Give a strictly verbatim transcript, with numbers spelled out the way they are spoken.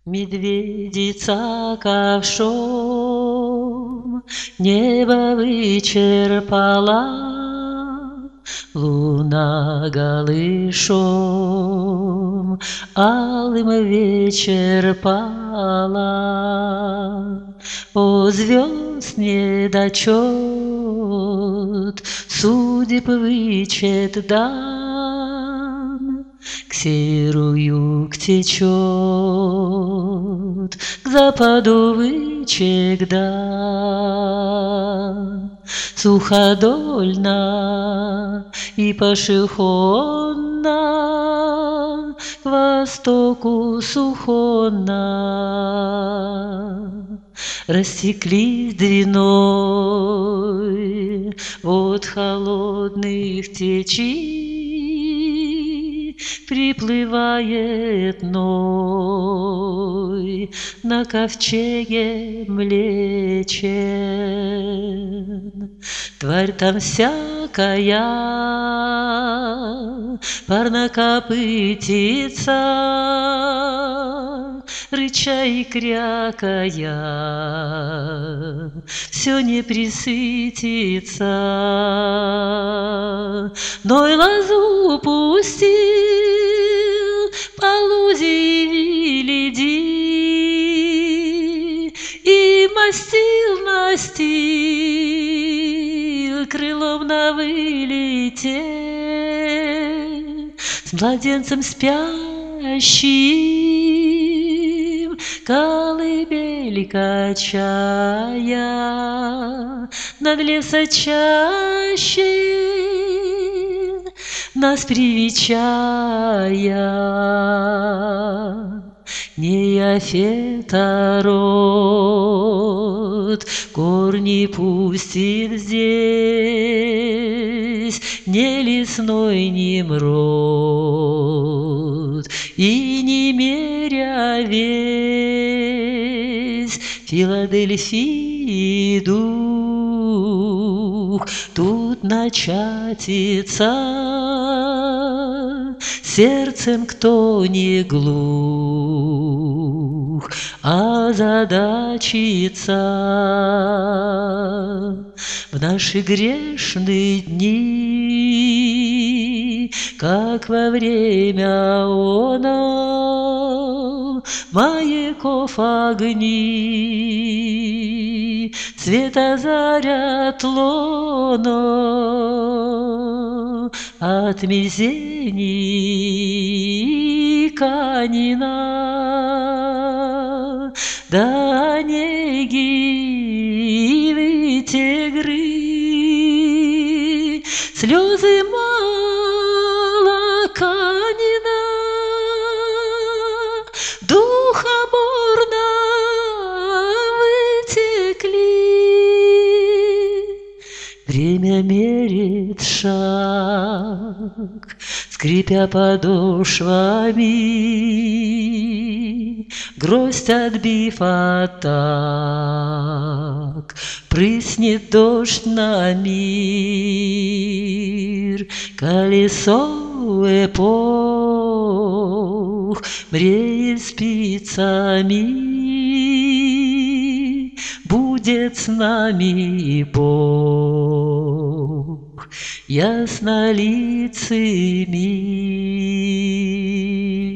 Медведица ковшом небо вычерпала, луна голышом алым вечер пала. О, звезд недочет, судеб вычет дан, к северу юг течет, к западу вычек дан. Суходольно и пошехонно, к востоку сухонно растеклись длиной вод холодных течий, приплывает Ной на ковчеге млечен. Тварь там всякая, парнокопытица, рыча и крякая, все не присытится. Ной лозу пустил, полузи велиди, и мастил, мастил, крылом на вылете, с младенцем спящим, колыбель качая, над лесочащей нас привечая. Неофета род корни пустит здесь, не лесной Немрод, и не меря весь Филадельфии дух тут начатится, сердцем кто не глух, а задачится. В наши грешные дни, как во время оно, маяков огни света заряд лоно от Мезении Канина до Онеги Тегры, слезы Малаканина духоборно вытекли. Время мерит шаг, скрипя подошвами, гроздь отбив атак, прыснет дождь на мир. Колесо эпох бреет спицами, будет с нами Бог яснолицый мир.